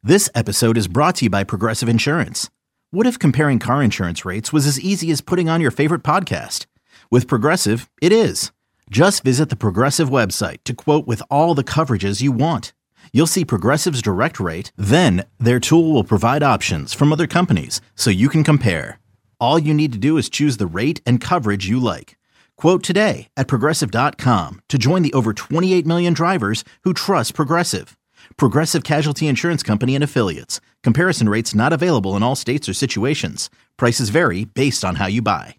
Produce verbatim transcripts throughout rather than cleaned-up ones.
This episode is brought to you by Progressive Insurance. What if comparing car insurance rates was as easy as putting on your favorite podcast? With Progressive, it is. Just visit the Progressive website to quote with all the coverages you want. You'll see Progressive's direct rate, then their tool will provide options from other companies so you can compare. All you need to do is choose the rate and coverage you like. Quote today at progressive dot com to join the over twenty-eight million drivers who trust Progressive. Progressive Casualty Insurance Company and Affiliates. Comparison rates not available in all states or situations. Prices vary based on how you buy.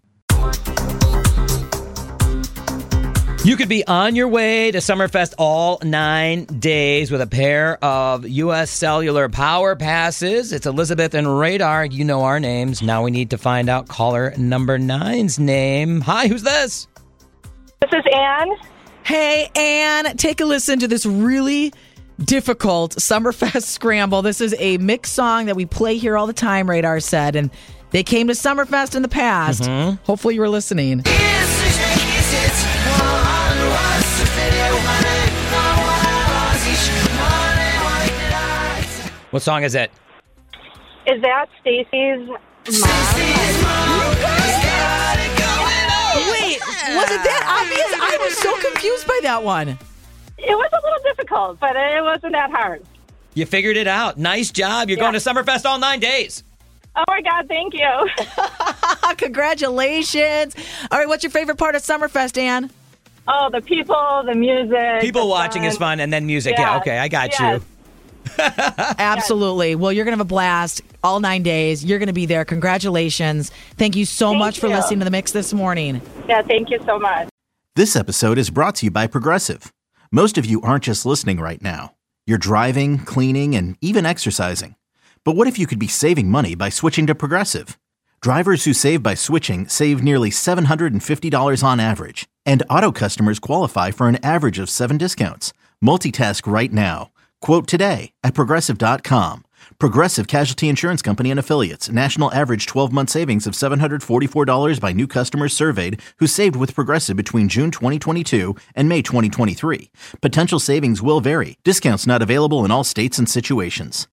You could be on your way to Summerfest all nine days with a pair of U S Cellular Power Passes. It's Elizabeth and Radar. You know our names. Now we need to find out caller number nine's name. Hi, who's this? This is Ann. Hey, Ann, take a listen to this really difficult Summerfest scramble. This is a mixed song that we play here all the time, Radar said, and they came to Summerfest in the past. Mm-hmm. Hopefully you were listening. What song is it? Is that Stacy's mom? Wait, was it that obvious? I was so confused by that one. It was a little difficult, but it wasn't that hard. You figured it out. Nice job. You're yeah. going to Summerfest all nine days. Oh, my God. Thank you. Congratulations. All right. What's your favorite part of Summerfest, Ann? Oh, the people, the music. People the watching fun. is fun, and then music. Yeah, yeah okay. I got yes. you. Absolutely. Well, you're going to have a blast all nine days. You're going to be there. Congratulations. Thank you so thank much for you. listening to The Mix this morning. Yeah, thank you so much. This episode is brought to you by Progressive. Most of you aren't just listening right now. You're driving, cleaning, and even exercising. But what if you could be saving money by switching to Progressive? Drivers who save by switching save nearly seven hundred fifty dollars on average. And auto customers qualify for an average of seven discounts. Multitask right now. Quote today at progressive dot com. Progressive Casualty Insurance Company and Affiliates. National average twelve-month savings of seven hundred forty-four dollars by new customers surveyed who saved with Progressive between June twenty twenty-two and May twenty twenty-three. Potential savings will vary. Discounts not available in all states and situations.